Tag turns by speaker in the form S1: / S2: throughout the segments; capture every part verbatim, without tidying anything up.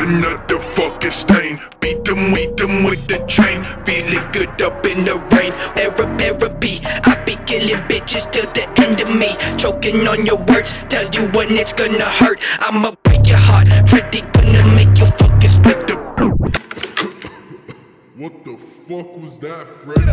S1: another fucking stain. Beat them, beat them with the chain. Feeling good up in the rain. Era, therapy. I be killing bitches till the end of me. Choking on your words, tell you when it's gonna hurt. I'ma break your heart, Freddy gonna make you fucking split the.
S2: What the fuck was that, Freddy?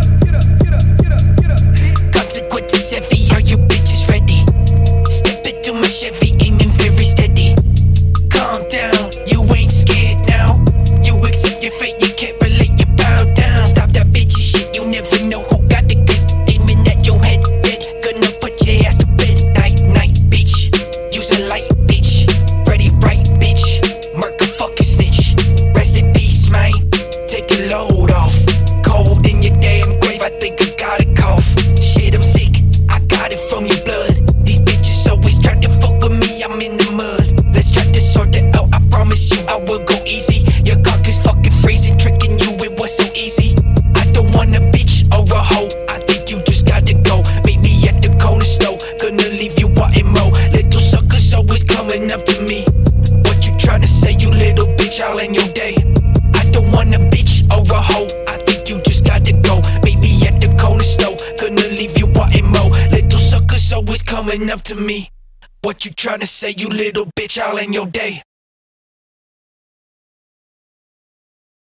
S1: Consequences heavy, are you bitches ready? Step into my Chevy, aiming very steady. Calm down, you ain't scared now. You accept your fate, you can't relate, you bow down. Stop that bitchy shit, you never know who got the good. Aiming at your head, dead, gonna put your ass to bed. Night, night, bitch, use a light, bitch. Freddy right, bitch, murk a fucking snitch. Rest in peace, man, take a load off. Cold in your damn grave, I think I got a cough. Shit, I'm sick, I got it from your blood. These bitches always try to fuck with me, I'm in the mud. Let's try to sort it out, I promise you I will go easy. Your cock is fucking freezing, tricking you, it was so easy. I don't want a bitch or a hoe, I think you just gotta go. Meet me at the corner store, gonna leave you wanting more. Little suckers always coming up to me. What you tryna say, you little bitch, all in your day? I don't want a bitch or a hoe, I think you just gotta go. Meet me at the corner store, gonna leave you wanting more. Little suckers always coming up to me. What you tryna say, you little bitch, all in your day?